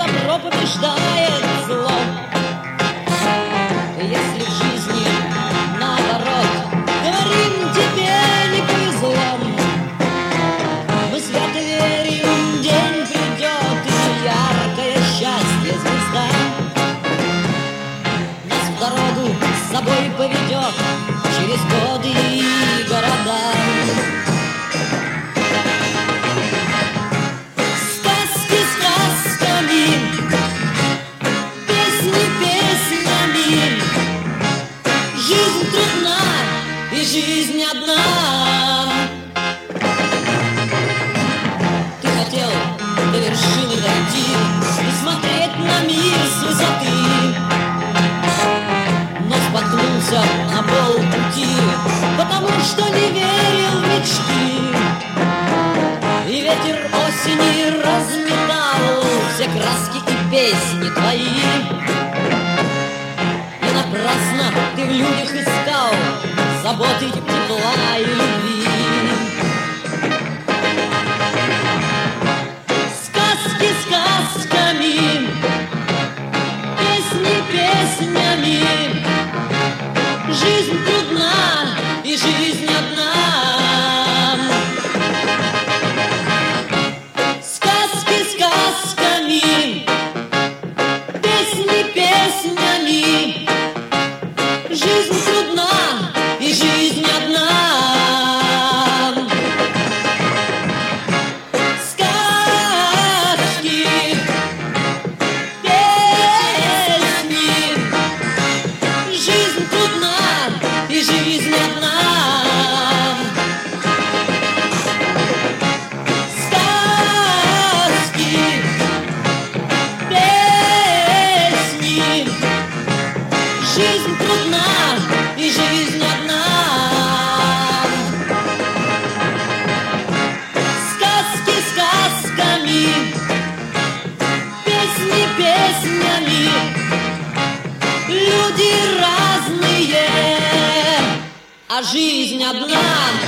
добро побеждает зло. Если в жизни наоборот, говорим, тебе не повезло. Мы свято верим, день придет, и яркое счастье звезда нас в дорогу с собой поведет через годы и города. Сказки сказками, песни песнями. Жизнь трудна, и жизнь одна. Ты хотел до вершины дойти и смотреть на мир с высоты, но споткнулся на полпути, потому что не верил в мечты. И ветер осени разметал все краски и песни твои. И напрасно ты в людях искал заботы, тепла и любви. Сказки сказками, песни песнями. Жизнь трудна, и жизнь одна. Сказки сказками, песни песнями. Жизнь трудна, и жизнь одна. Сказки, песни. Жизнь трудна, и жизнь одна. Сказки, песни. Жизнь трудна, и жизнь одна. Сказки сказками, песни песнями. Люди разные, а жизнь одна.